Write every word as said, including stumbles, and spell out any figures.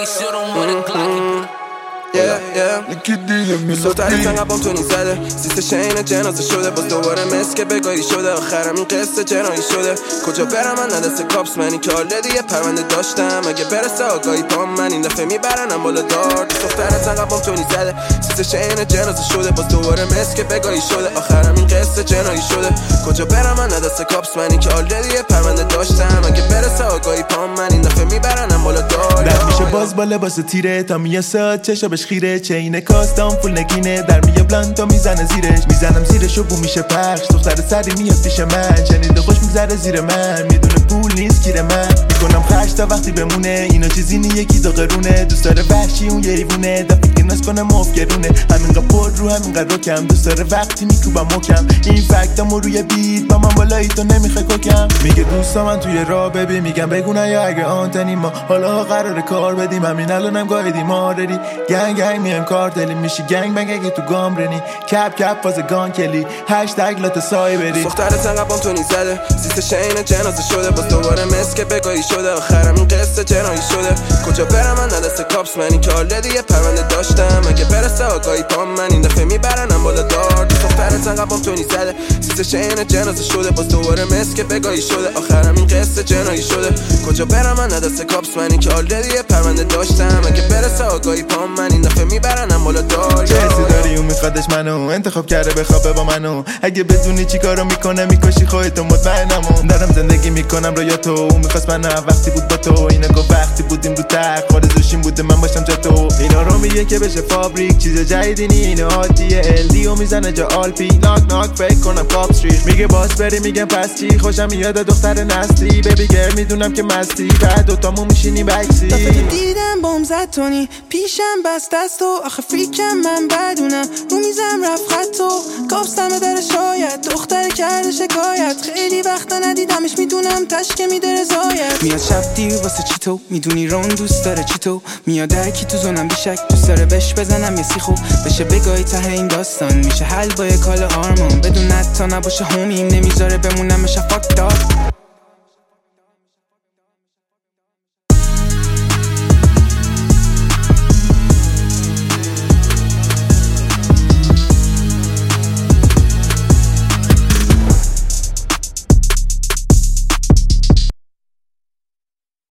شروع مورد گلاکی Yeah, yeah. صوتایی تنقبام تو نیزده سیست شین جنازه شده باز دوباره مثل که بگاهی شده آخرم این قصه جنایی شده کجا برم من ندست کاپس منی که آلدی یه پرونده داشتم اگه برسه آگاهی پام من این دفعه میبرنم بالا دار دختر تنقبام تو نیزده سیست شین جنازه شده باز دوباره مثل که بگاهی شده آخرم این قصه جنایی شده کجا برم من ندست کاپس منی که آلدی یه پرونده داشتم اگه برسه آگاهی پام من این دفعه میبرنم بالا دار در میشه باز با لباس تیره تا میاساد چشابش خیره چین کاستام فول نگینه در میه بلند تا میزنه زیرش میزنم زیرش و بو میشه پخش دختر سری میاد پیش من شنیده خوش میگذره زیر من میدونه پول نیست گیر من میکنم خرج تا وقتی بمونه اینا چیزی نیه کی داغرونه دوست داره وحشی اون یه حیوونه دفعه که ناز کنه مفگرونه همینقدر پر رو همینقدر رکم دوست داره وقتی میکوبم مکم این فکتامو روی بیت با من بالایی تو نمیخوای کوکم میگه دوستا من توی راه ببین میگم بگونه یا اگه آنتنی ما حالا قراره کار بدیم همین الانم گایدی ما ردی گنگ گنگ میام کار دلی میشی گنگ بنگ اگه تو گام رنی کپ کپ فاز گان کلی هشتگ لات سای بری دخترت انقبام تو نیزده سیست شین جنازه شده باز دوباره مثل که بگاهی شده آخرم این قصه جنایی شده کجا برم من ندست کاپس منی که آلدی یه پرونده داشتم اگه برسه آگاهی پام من این دفعه میبرنم بالا دار دخترت انقبام تو نیزده سیست شین جنازه شده باز دوباره مثل که بگاهی شده آخرم این قصه جنایی شده کجا برم من ندست کاپس منی که آلدی یه پرونده داشتم اگه برسه آگاهی پام من این دفعه میبرنم بالا دار چیزی داری اون میخوادش منو انتخاب کرده بخوابه با منو اگه بدونی چی کارو میکنه میکشی خودتو مطمئنم دارم زندگی میکنم رو یا تو اون میخواست من وقتی بود با تو اینا گفت وقتی بودیم رو تخت خودشون بوده من باشم جا تو اینا رو میگه که بشه فابریک چیز جدیدی نی اینو عادیه الدی و میزنه جا آلپی ناک ناک فکر کنم کاپ استریت میگه باس بری میگم پس چی خوشم میاد دختر نسلی ببی گرل میدونم که مستی بعد دوتامو میشینی بکسی دفعه دیدم بوم زد تونی پیشم بست دست و آخه فریکم من بدونم رو میزم رفت خط و کابستم در شاید دختر کرده شکایت خیلی وقتا ندیدمش میدونم تشکه میده رضایت میاد شب دیر واسه چی تو میدونی رون دوست داره چی تو میاد درکی تو زونم بیشک دوست داره بش بزنم یه سی خوب بشه بگاهی ته این داستان میشه حل با یه کال آرمان بدون تا نباشه همیم نمیذاره بمونم شفاک دار